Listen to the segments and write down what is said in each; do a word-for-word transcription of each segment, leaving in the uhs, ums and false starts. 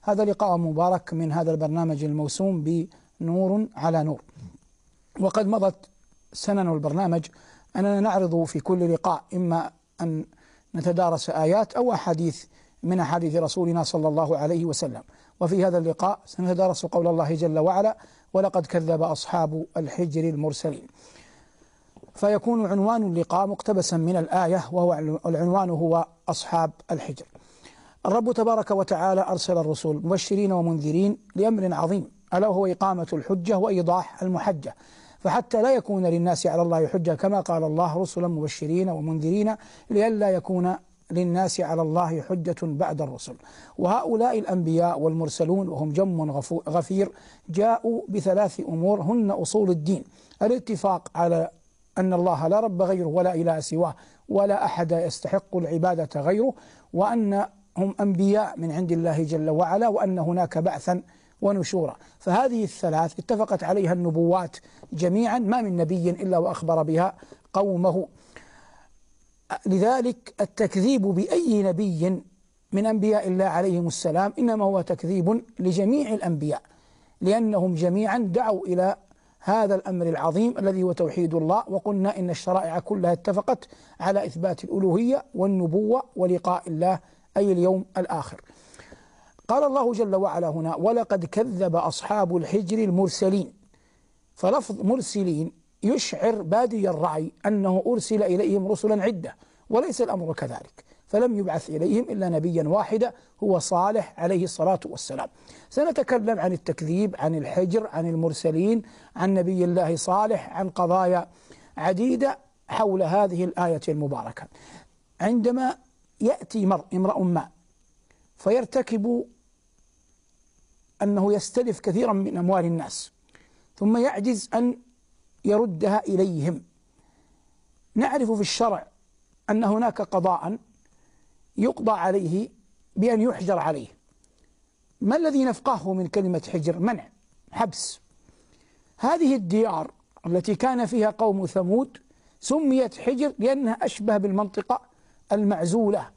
هذا لقاء مبارك من هذا البرنامج الموسوم بنور على نور. وقد مضت سنن البرنامج أننا نعرض في كل لقاء إما أن نتدارس آيات أو أحاديث من أحاديث رسولنا صلى الله عليه وسلم. وفي هذا اللقاء سنتدارس قول الله جل وعلا: ولقد كذب أصحاب الحجر المرسلين. فيكون عنوان اللقاء مقتبسا من الآية، وهو العنوان هو أصحاب الحجر. الرب تبارك وتعالى أرسل الرسل مبشرين ومنذرين لأمر عظيم، ألا وهو إقامة الحجة وإيضاح المحجة، فحتى لا يكون للناس على الله حجة كما قال الله: رسلا مبشرين ومنذرين لئلا يكون للناس على الله حجة بعد الرسل. وهؤلاء الأنبياء والمرسلون وهم جم غفير جاءوا بثلاث أمور هن أصول الدين: الاتفاق على أن الله لا رب غيره ولا إله سواه ولا أحد يستحق العبادة غيره، وأن هم أنبياء من عند الله جل وعلا، وأن هناك بعثا ونشورا. فهذه الثلاث اتفقت عليها النبوات جميعا، ما من نبي إلا وأخبر بها قومه. لذلك التكذيب بأي نبي من أنبياء الله عليهم السلام إنما هو تكذيب لجميع الأنبياء، لأنهم جميعا دعوا إلى هذا الأمر العظيم الذي هو توحيد الله. وقلنا إن الشرائع كلها اتفقت على إثبات الألوهية والنبوة ولقاء الله أي اليوم الآخر. قال الله جل وعلا هنا: ولقد كذب أصحاب الحجر المرسلين. فلفظ مرسلين يشعر بادي الرأي أنه أرسل إليهم رسلا عدة، وليس الأمر كذلك، فلم يبعث إليهم إلا نبيا واحدا هو صالح عليه الصلاة والسلام. سنتكلم عن التكذيب، عن الحجر، عن المرسلين، عن نبي الله صالح، عن قضايا عديدة حول هذه الآية المباركة. عندما يأتي مر امرأ ما فيرتكب أنه يستلف كثيرا من أموال الناس ثم يعجز أن يردها إليهم، نعرف في الشرع أن هناك قضاء يقضى عليه بأن يحجر عليه. ما الذي نفقهه من كلمة حجر؟ منع، حبس. هذه الديار التي كان فيها قوم ثمود سميت حجر لأنها أشبه بالمنطقة المعزولة،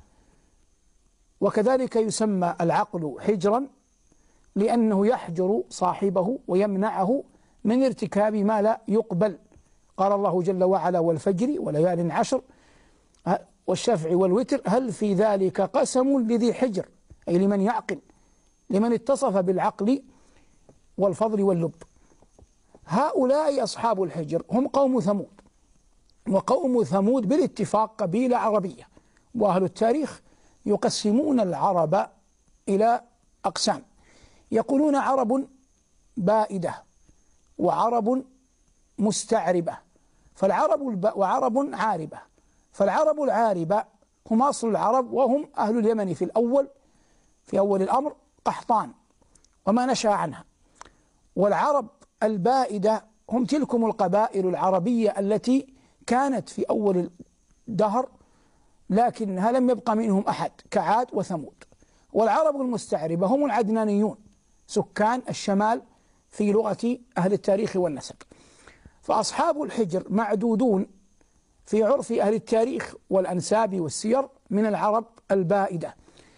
وكذلك يسمى العقل حجرا لأنه يحجر صاحبه ويمنعه من ارتكاب ما لا يقبل. قال الله جل وعلا: والفجر وليال عشر والشفع والوتر هل في ذلك قسم لذي حجر، أي لمن يعقل، لمن اتصف بالعقل والفضل واللب. هؤلاء أصحاب الحجر هم قوم ثمود، وقوم ثمود بالاتفاق قبيلة عربية، وأهل التاريخ يقسمون العرب إلى أقسام، يقولون عرب بائدة وعرب مستعربة فالعرب الب... وعرب عاربة. فالعرب العاربة هم أصل العرب، وهم أهل اليمن في الأول في أول الأمر، قحطان وما نشأ عنها. والعرب البائدة هم تلكم القبائل العربية التي كانت في أول الدهر لكنها لم يبقى منهم أحد كعاد وثمود. والعرب المستعربة هم العدنانيون، سكان الشمال في لغة أهل التاريخ والنسب. فأصحاب الحجر معدودون في عرف أهل التاريخ والأنساب والسير من العرب البائدة،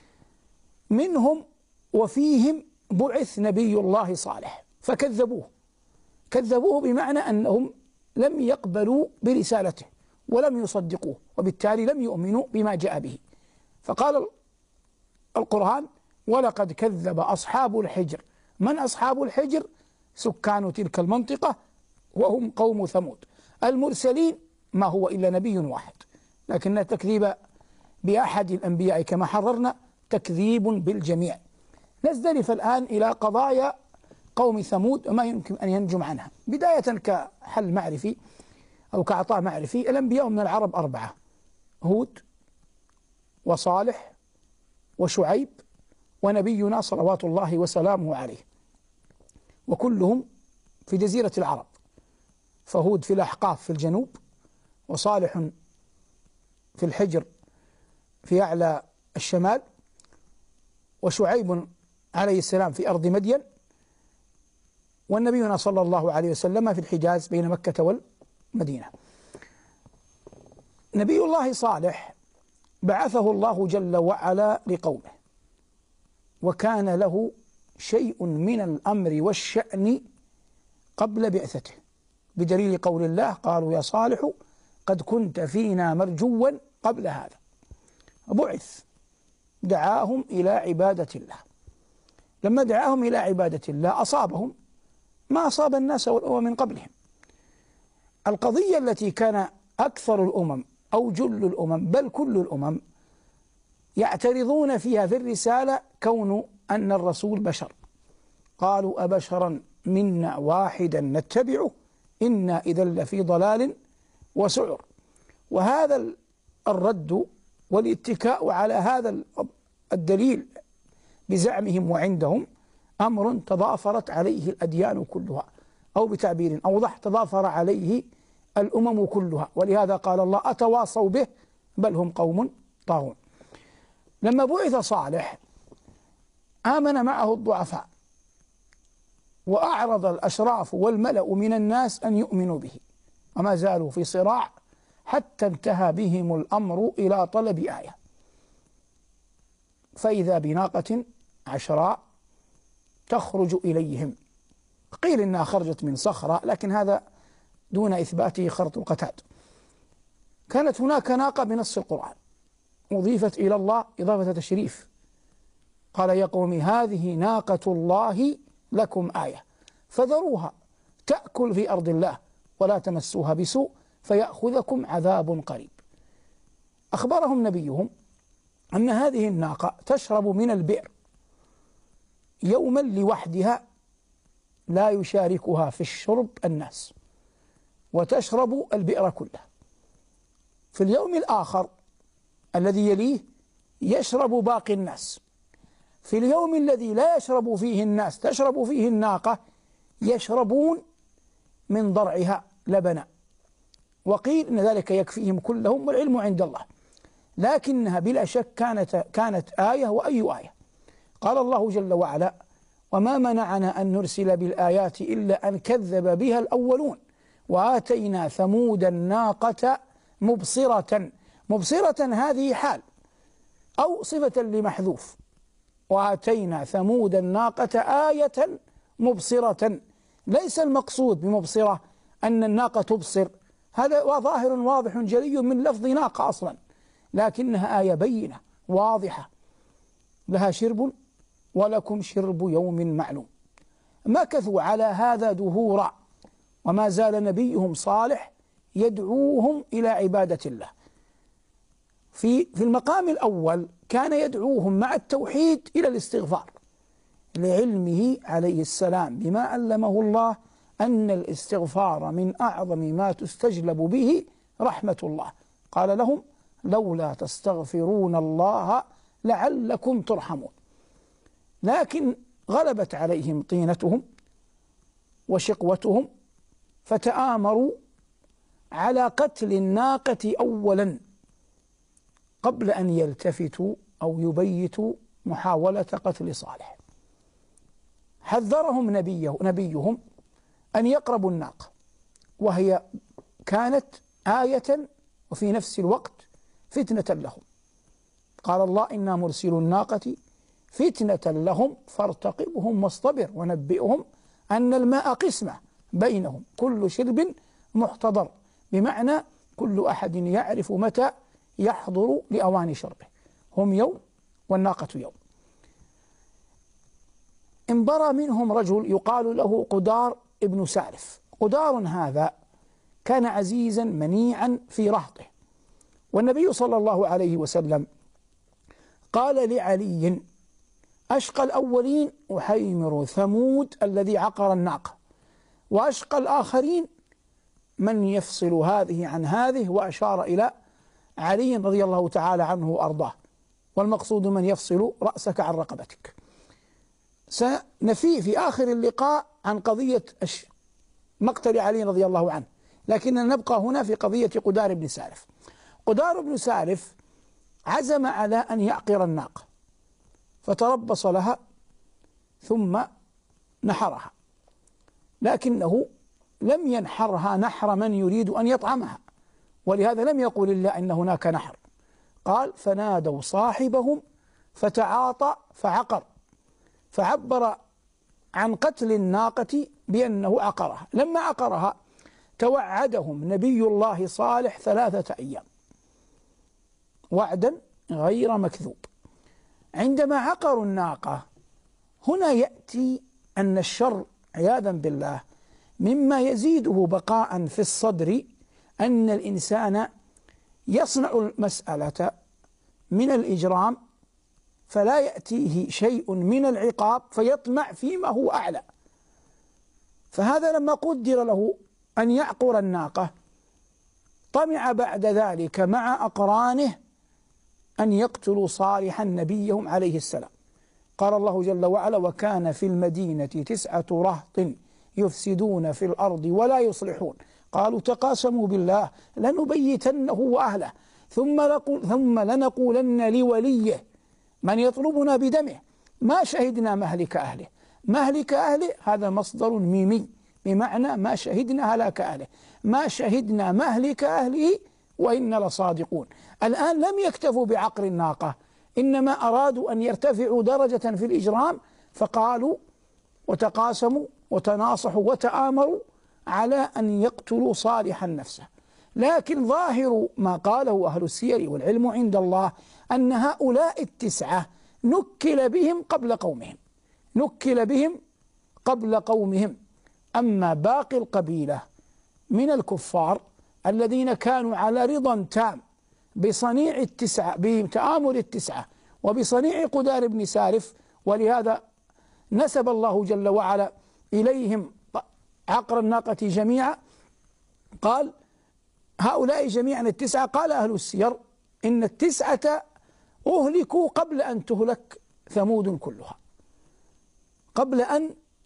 منهم وفيهم بعث نبي الله صالح فكذبوه. كذبوه بمعنى أنهم لم يقبلوا برسالته ولم يصدقوه، وبالتالي لم يؤمنوا بما جاء به. فقال القرآن: ولقد كذب أصحاب الحجر. من أصحاب الحجر؟ سكان تلك المنطقة وهم قوم ثمود. المرسلين ما هو إلا نبي واحد، لكن التكذيب بأحد الأنبياء كما حررنا تكذيب بالجميع. نزدلف الآن إلى قضايا قوم ثمود وما يمكن أن ينجم عنها. بداية كحل معرفي أو كعطاء معرفي: الأنبياء من العرب أربعة: هود وصالح وشعيب ونبينا صلوات الله وسلامه عليه، وكلهم في جزيرة العرب. فهود في الأحقاف في الجنوب، وصالح في الحجر في أعلى الشمال، وشعيب عليه السلام في أرض مدين، والنبينا صلى الله عليه وسلم في الحجاز بين مكة والمدينة. نبي الله صالح بعثه الله جل وعلا لقومه، وكان له شيء من الأمر والشأن قبل بعثته، بدليل قول الله: قالوا يا صالح قد كنت فينا مرجوا قبل هذا. بعث، دعاهم إلى عبادة الله. لما دعاهم إلى عبادة الله أصابهم ما أصاب الناس والأمم من قبلهم. القضية التي كان أكثر الأمم أو جل الأمم بل كل الأمم يعترضون فيها في الرسالة كون أن الرسول بشر، قالوا: أبشرا منا واحدا نتبعه إنا إذا لفي ضلال وسعر. وهذا الرد والاتكاء على هذا الدليل بزعمهم وعندهم أمر تضافرت عليه الأديان كلها، أو بتعبير أوضح تضافر عليه الأمم كلها. ولهذا قال الله: أتواصوا به بل هم قوم طاغون. لما بعث صالح آمن معه الضعفاء، وأعرض الأشراف والملأ من الناس أن يؤمنوا به، وما زالوا في صراع حتى انتهى بهم الأمر إلى طلب آية، فإذا بناقة عشراء تخرج إليهم. قيل إنها خرجت من صخرة، لكن هذا دون إثباته خرط القتاد. كانت هناك ناقة بنص القرآن أضيفت إلى الله إضافة تشريف، قال: يا قوم هذه ناقة الله لكم آية فذروها تأكل في أرض الله ولا تمسوها بسوء فيأخذكم عذاب قريب. أخبرهم نبيهم أن هذه الناقة تشرب من البئر يوما لوحدها لا يشاركها في الشرب الناس، وتشرب البئر كله. في اليوم الآخر الذي يليه يشرب باقي الناس. في اليوم الذي لا يشرب فيه الناس تشرب فيه الناقة يشربون من ضرعها لبنا. وقيل إن ذلك يكفيهم كلهم والعلم عند الله، لكنها بلا شك كانت كانت آية. وأي آية؟ قال الله جل وعلا: وما منعنا أن نرسل بالآيات إلا أن كذب بها الأولون وآتينا ثمود الناقة مبصرة. مبصرة هذه حال أو صفة لمحذوف، وآتينا ثمود الناقة آية مبصرة. ليس المقصود بمبصرة أن الناقة تبصر، هذا ظاهر واضح جلي من لفظ ناقة أصلا، لكنها آية بينة واضحة: لها شرب ولكم شرب يوم معلوم. مكثوا على هذا دهورا، وما زال نبيهم صالح يدعوهم إلى عبادة الله. في في المقام الأول كان يدعوهم مع التوحيد إلى الاستغفار، لعلمه عليه السلام بما علمه الله أن الاستغفار من أعظم ما تستجلب به رحمة الله. قال لهم: لولا تستغفرون الله لعلكم ترحمون. لكن غلبت عليهم طينتهم وشقوتهم، فتآمروا على قتل الناقة أولا قبل أن يلتفتوا أو يبيتوا محاولة قتل صالح. حذرهم نبيه نبيهم أن يقربوا الناقة، وهي كانت آية وفي نفس الوقت فتنة لهم. قال الله: إنا مرسلو الناقة فتنة لهم فارتقبهم واصطبر ونبئهم أن الماء قسمة بينهم كل شرب محتضر، بمعنى كل أحد يعرف متى يحضر لأوان شربه، هم يوم والناقة يوم. انبرى منهم رجل يقال له قدار ابن سالف. قدار هذا كان عزيزا منيعا في رهطه، والنبي صلى الله عليه وسلم قال لعلي: أشقى الأولين أحيمر ثمود الذي عقر الناقة، وأشقى الآخرين من يفصل هذه عن هذه، وأشار إلى علي رضي الله تعالى عنه وأرضاه، والمقصود من يفصل رأسك عن رقبتك. سنفي في آخر اللقاء عن قضية مقتل علي رضي الله عنه، لكننا نبقى هنا في قضية قدار بن سالف. قدار بن سالف عزم على أن يعقر الناقة، فتربص لها ثم نحرها، لكنه لم ينحرها نحر من يريد أن يطعمها، ولهذا لم يقل الله إن هناك نحر. قال: فنادوا صاحبهم فتعاطى فعقر. فعبر عن قتل الناقة بأنه عقرها. لما عقرها توعدهم نبي الله صالح ثلاثة أيام وعدا غير مكذوب. عندما عقروا الناقة هنا يأتي أن الشر عياذا بالله مما يزيده بقاء في الصدر أن الإنسان يصنع المسألة من الإجرام فلا يأتيه شيء من العقاب فيطمع فيما هو أعلى. فهذا لما قدر له أن يعقر الناقة طمع بعد ذلك مع أقرانه أن يقتلوا صالحا نبيهم عليه السلام. قال الله جل وعلا: وكان في المدينة تسعة رهط يفسدون في الأرض ولا يصلحون قالوا تقاسموا بالله لنبيتنه وأهله ثم لقل ثم لنقولن لوليه من يطلبنا بدمه ما شهدنا مهلك أهله. مهلك أهله هذا مصدر ميمي بمعنى ما شهدنا هلاك أهله، ما شهدنا مهلك أهله وإن لصادقون. الآن لم يكتفوا بعقر الناقة، إنما أرادوا أن يرتفعوا درجة في الإجرام، فقالوا وتقاسموا وتناصحوا وتآمروا على أن يقتلوا صالحا نفسه. لكن ظاهر ما قاله أهل السير والعلم عند الله أن هؤلاء التسعة نكل بهم قبل قومهم نكل بهم قبل قومهم أما باقي القبيلة من الكفار الذين كانوا على رضا تام بصنيع التسعة بتآمر التسعة وبصنيع قدار بن سارف، ولهذا نسب الله جل وعلا إليهم عقر الناقة جميعا. قال هؤلاء جميعا التسعة، قال أهل السير إن التسعة أهلكوا قبل أن تهلك ثمود كلها، قبل أن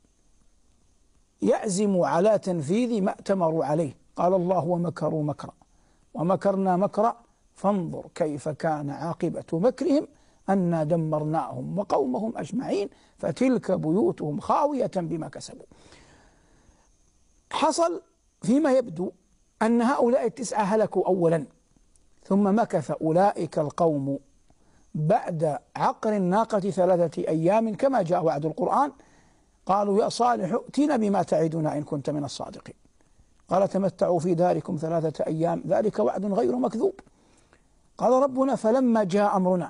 يعزموا على تنفيذ ما ائتمروا عليه. قال الله ومكروا مكرا ومكرنا مكرا فانظر كيف كان عاقبة مكرهم أنا دمرناهم وقومهم أجمعين فتلك بيوتهم خاوية بما كسبوا. حصل فيما يبدو أن هؤلاء التسعة هلكوا أولا، ثم مكث أولئك القوم بعد عقر الناقة ثلاثة أيام كما جاء وعد القرآن. قالوا يا صالح ائتنا بما تعدنا إن كنت من الصادقين. قال تمتعوا في داركم ثلاثة أيام ذلك وعد غير مكذوب. قال ربنا فلما جاء أمرنا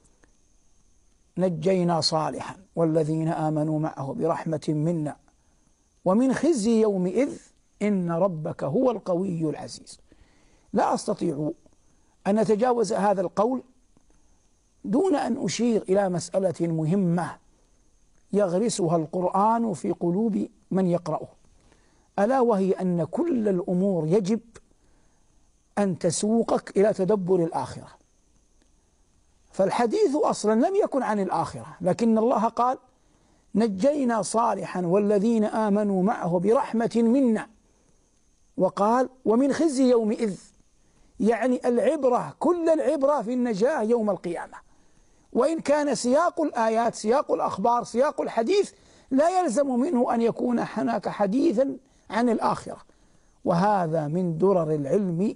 نجينا صالحا والذين آمنوا معه برحمة منا ومن خزي يومئذ إن ربك هو القوي العزيز. لا أستطيع أن أتجاوز هذا القول دون أن أشير إلى مسألة مهمة يغرسها القرآن في قلوب من يقرأه، ألا وهي أن كل الأمور يجب أن تسوقك إلى تدبر الآخرة. فالحديث أصلا لم يكن عن الآخرة، لكن الله قال نجينا صالحا والذين آمنوا معه برحمة منا، وقال ومن خزي يومئذ، يعني العبرة كل العبرة في النجاة يوم القيامة. وإن كان سياق الآيات سياق الأخبار سياق الحديث لا يلزم منه أن يكون هناك حديثا عن الآخرة، وهذا من درر العلم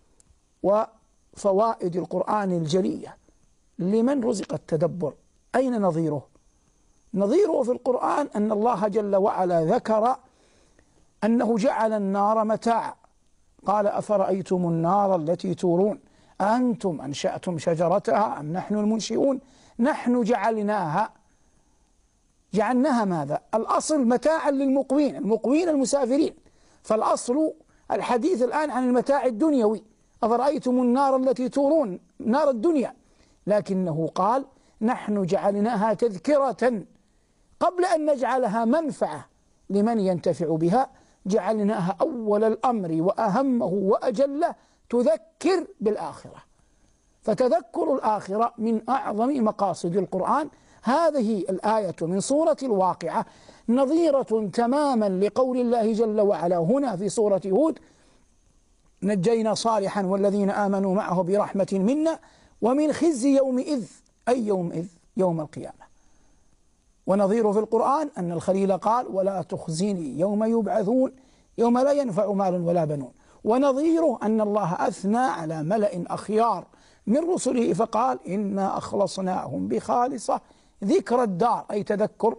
وفوائد القرآن الجلية لمن رزق التدبر. أين نظيره؟ نظيره في القرآن أن الله جل وعلا ذكر أنه جعل النار متاعا. قال أفرأيتم النار التي تورون أنتم أنشأتم شجرتها أم نحن المنشئون نحن جعلناها جعلناها ماذا؟ الأصل متاعا للمقوين، المقوين المسافرين. فالأصل الحديث الآن عن المتاع الدنيوي، أفرأيتم النار التي تورون نار الدنيا، لكنه قال نحن جعلناها تذكرة قبل أن نجعلها منفعة لمن ينتفع بها، جعلناها أول الأمر وأهمه وأجله تذكر بالآخرة. فتذكر الآخرة من أعظم مقاصد القرآن. هذه الآية من سورة الواقعة نظيرة تماما لقول الله جل وعلا هنا في سورة هود نجينا صالحا والذين آمنوا معه برحمة منا ومن خزي يومئذ، أي يومئذ؟ يوم القيامة. ونظير في القرآن أن الخليل قال ولا تخزني يوم يبعثون يوم لا ينفع مال ولا بنون. ونظيره أن الله أثنى على ملأ أخيار من رسله فقال إنا أخلصناهم بخالصة ذكر الدار، أي تذكر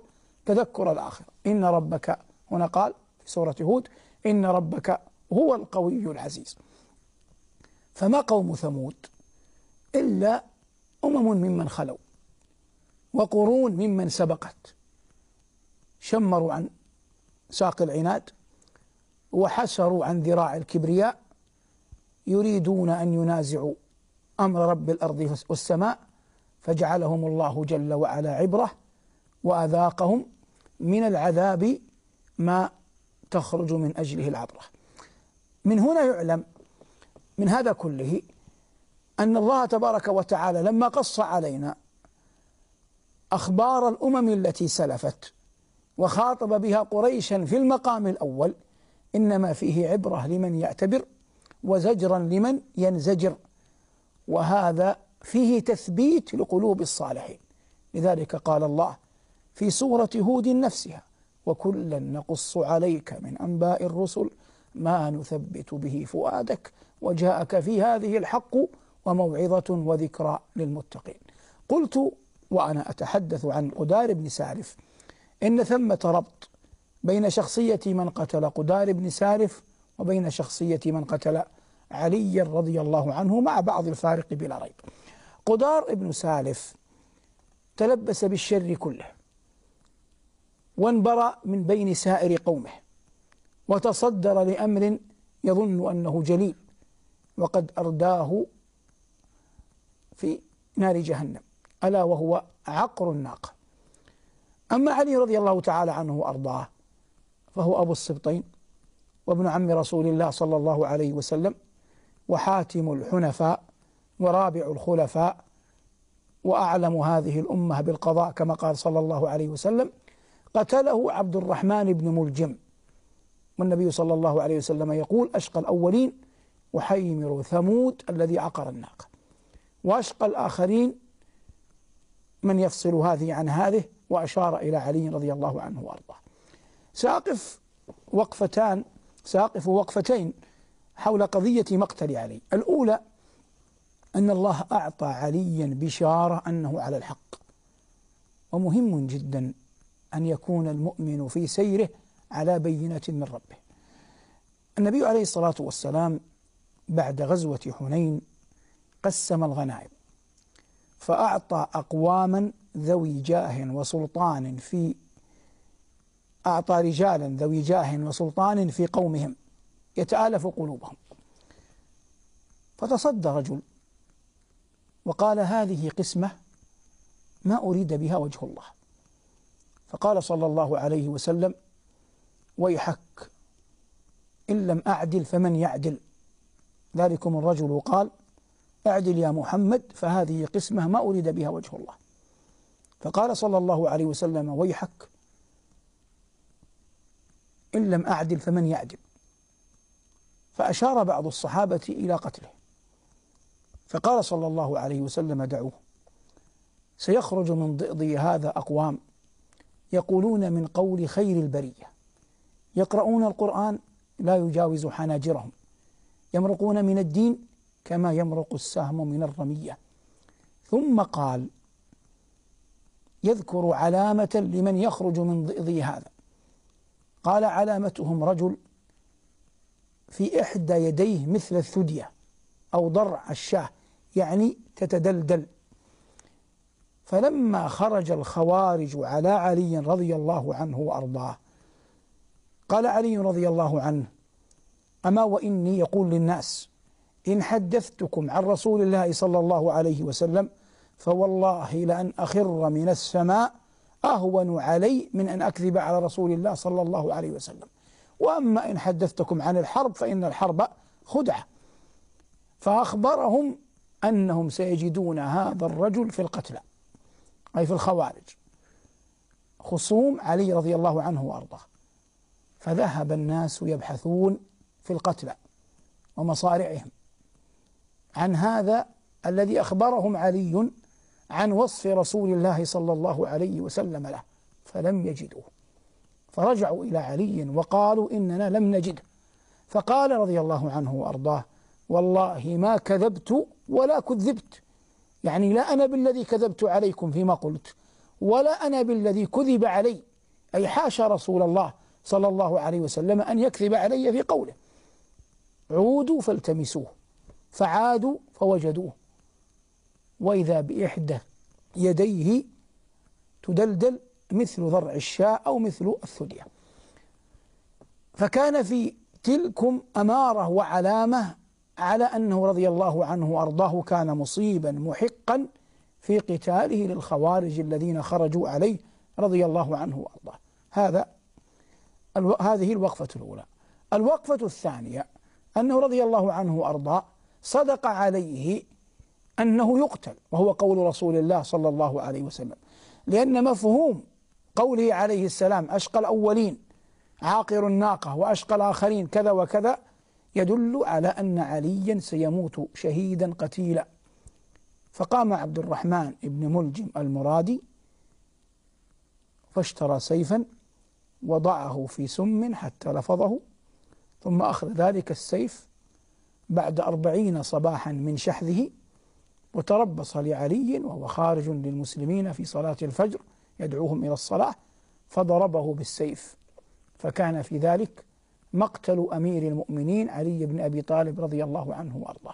تذكر الآخرة. إن ربك، هنا قال في سورة هود: إن ربك هو القوي العزيز. فما قوم ثمود إلا أمم ممن خلوا وقرون ممن سبقت، شمروا عن ساق العناد وحسروا عن ذراع الكبرياء، يريدون أن ينازعوا أمر رب الأرض والسماء، فجعلهم الله جل وعلا عبرة وأذاقهم من العذاب ما تخرج من أجله العبرة. من هنا يعلم من هذا كله أن الله تبارك وتعالى لما قص علينا أخبار الأمم التي سلفت وخاطب بها قريشا في المقام الأول، إنما فيه عبرة لمن يعتبر وزجرا لمن ينزجر، وهذا فيه تثبيت لقلوب الصالحين. لذلك قال الله في سورة هود نفسها: وكلا نقص عليك من أنباء الرسل ما نثبت به فؤادك وجاءك في هذه الحق وموعظة وذكرى للمتقين. قلت وأنا أتحدث عن قدار بن سالف إن ثمة ربط بين شخصية من قتل قدار بن سالف وبين شخصية من قتل علي رضي الله عنه، مع بعض الفارق بلا ريب. قدار بن سالف تلبس بالشر كله وانبرأ من بين سائر قومه وتصدر لأمر يظن أنه جليل، وقد أرداه في نار جهنم، ألا وهو عقر الناقة. أما علي رضي الله تعالى عنه وأرضاه فهو أبو السبطين وابن عم رسول الله صلى الله عليه وسلم، وحاتم الحنفاء ورابع الخلفاء، وأعلم هذه الأمة بالقضاء كما قال صلى الله عليه وسلم: قتله عبد الرحمن بن ملجم. والنبي صلى الله عليه وسلم يقول: أشقى الأولين وحيمر ثمود الذي عقر الناقة، وأشقى الآخرين من يفصل هذه عن هذه، وأشار إلى علي رضي الله عنه وأرضاه. سأقف وقفتان سأقف وقفتين حول قضية مقتل علي. الأولى أن الله أعطى عليا بشارة أنه على الحق، ومهم جدا أن يكون المؤمن في سيره على بينة من ربه. النبي عليه الصلاة والسلام بعد غزوة حنين قسم الغنائم، فأعطى أقواما ذوي جاه وسلطان في أعطى رجالا ذوي جاه وسلطان في قومهم يتآلف قلوبهم. فتصدى رجل وقال: هذه قسمة ما أريد بها وجه الله. فقال صلى الله عليه وسلم: ويحك، إن لم أعدل فمن يعدل؟ ذلكم الرجل قال: أعدل يا محمد، فهذه قسمة ما أريد بها وجه الله. فقال صلى الله عليه وسلم: ويحك، إن لم أعدل فمن يعدل؟ فأشار بعض الصحابة إلى قتله، فقال صلى الله عليه وسلم: دعوه، سيخرج من ضئضي هذا أقوام يقولون من قول خير البرية، يقرؤون القرآن لا يجاوز حناجرهم، يمرقون من الدين كما يمرق السهم من الرمية. ثم قال يذكر علامة لمن يخرج من ضئضي هذا، قال: علامتهم رجل في إحدى يديه مثل الثدية أو ضرع الشاه، يعني تتدلدل. فلما خرج الخوارج على علي رضي الله عنه وأرضاه قال علي رضي الله عنه: أما وإني يقول للناس إن حدثتكم عن رسول الله صلى الله عليه وسلم فوالله لأن أخر من السماء أهون علي من أن أكذب على رسول الله صلى الله عليه وسلم، وأما إن حدثتكم عن الحرب فإن الحرب خدعة. فأخبرهم أنهم سيجدون هذا الرجل في القتلى، أي في الخوارج، خصوم علي رضي الله عنه وأرضاه. فذهب الناس يبحثون في القتلى ومصارعهم عن هذا الذي أخبرهم علي عن وصف رسول الله صلى الله عليه وسلم له، فلم يجدوه، فرجعوا إلى علي وقالوا: إننا لم نجده. فقال رضي الله عنه وأرضاه: والله ما كذبت ولا كذبت، يعني لا أنا بالذي كذبت عليكم فيما قلت، ولا أنا بالذي كذب علي، أي حاشا رسول الله صلى الله عليه وسلم أن يكذب علي في قوله. عودوا فالتمسوه فعادوا فوجدوه وإذا بإحدى يديه تدلدل مثل ضرع الشاء أو مثل الثدية. فكان في تلكم أمارة وعلامة على أنه رضي الله عنه وأرضاه كان مصيبا محقا في قتاله للخوارج الذين خرجوا عليه رضي الله عنه وأرضاه. هذا الو... هذه الوقفة الأولى. الوقفة الثانية أنه رضي الله عنه وأرضاه صدق عليه أنه يقتل، وهو قول رسول الله صلى الله عليه وسلم، لأن مفهوم قوله عليه السلام أشقى الأولين عاقر الناقة وأشقى الآخرين كذا وكذا يدل على أن عليا سيموت شهيدا قتيلا. فقام عبد الرحمن بن ملجم المرادي فاشترى سيفا وضعه في سم حتى لفظه، ثم أخذ ذلك السيف بعد أربعين صباحا من شحذه وتربص لعلي وهو خارج للمسلمين في صلاة الفجر يدعوهم إلى الصلاة فضربه بالسيف، فكان في ذلك مقتل أمير المؤمنين علي بن أبي طالب رضي الله عنه وأرضاه.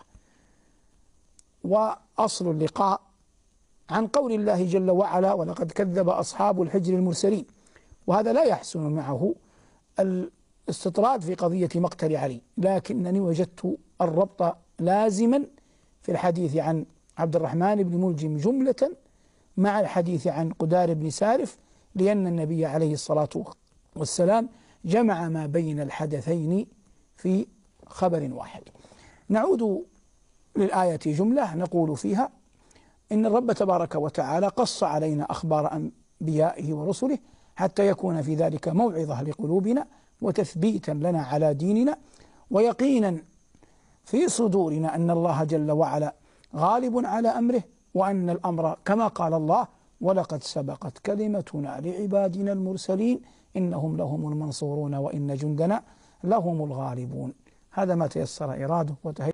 وأصل اللقاء عن قول الله جل وعلا ولقد كذب أصحاب الحجر المرسلين، وهذا لا يحسن معه الاستطراد في قضية مقتل علي، لكنني وجدت الربط لازما في الحديث عن عبد الرحمن بن ملجم جملة مع الحديث عن قدار بن سارف، لأن النبي عليه الصلاة والسلام جمع ما بين الحدثين في خبر واحد. نعود للآية جملة نقول فيها إن الرب تبارك وتعالى قص علينا أخبار أنبيائه ورسله حتى يكون في ذلك موعظة لقلوبنا وتثبيتا لنا على ديننا ويقينا في صدورنا أن الله جل وعلا غالب على أمره، وأن الأمر كما قال الله ولقد سبقت كلمتنا لعبادنا المرسلين إنهم لهم المنصورون وإن جندنا لهم الغالبون. هذا ما تيسر إراده وتهيأ